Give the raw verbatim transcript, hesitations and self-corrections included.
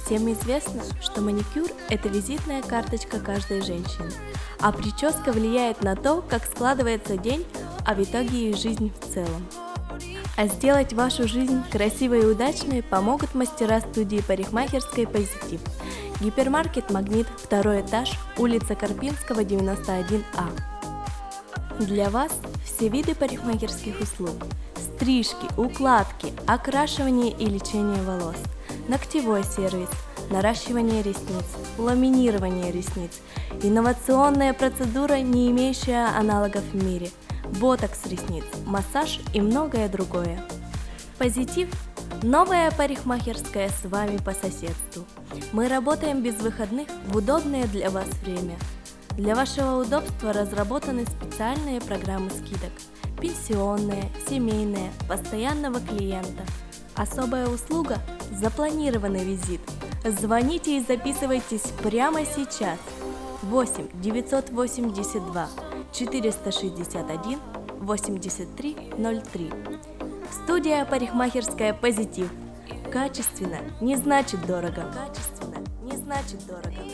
Всем известно, что маникюр – это визитная карточка каждой женщины, а прическа влияет на то, как складывается день, а в итоге и жизнь в целом. А сделать вашу жизнь красивой и удачной помогут мастера студии парикмахерской «Позитив». Гипермаркет «Магнит», второй этаж, улица Карпинского, девяносто один А. Для вас все виды парикмахерских услуг: стрижки, укладки, окрашивание и лечение волос, ногтевой сервис, наращивание ресниц, ламинирование ресниц, инновационная процедура, не имеющая аналогов в мире, ботокс ресниц, массаж и многое другое. «Позитив» – новая парикмахерская с вами по соседству. Мы работаем без выходных в удобное для вас время. Для вашего удобства разработаны специальные программы скидок: пенсионная, семейная, постоянного клиента. Особая услуга – запланированный визит. Звоните и записывайтесь прямо сейчас. восемь девятьсот восемьдесят два четыреста шестьдесят один восемьдесят три ноль три. Студия парикмахерская «Позитив». Качественно не значит дорого. Качественно не значит дорого.